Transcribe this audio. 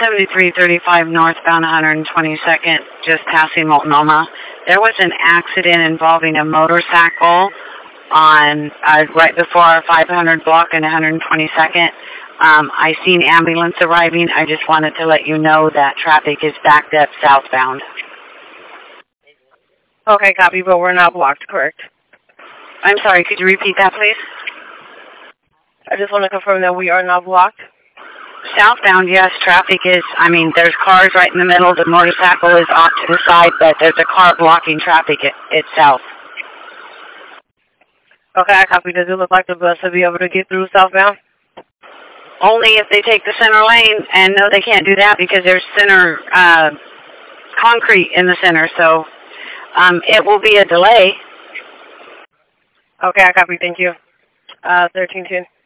7335 northbound 122nd, just passing Multnomah. There was an accident involving a motorcycle on right before our 500 block and 122nd. I seen ambulance arriving. I just wanted to let you know that traffic is backed up southbound. Okay, copy, but we're not blocked, correct? I'm sorry, could you repeat that, please? I just want to confirm that we are not blocked. Southbound, yes, traffic is, there's cars right in the middle. The motorcycle is off to the side, but there's a car blocking traffic itself. Okay, I copy. Does it look like the bus will be able to get through southbound? Only if they take the center lane, and no, they can't do that because there's center concrete in the center, so it will be a delay. Okay, I copy. Thank you. 1310.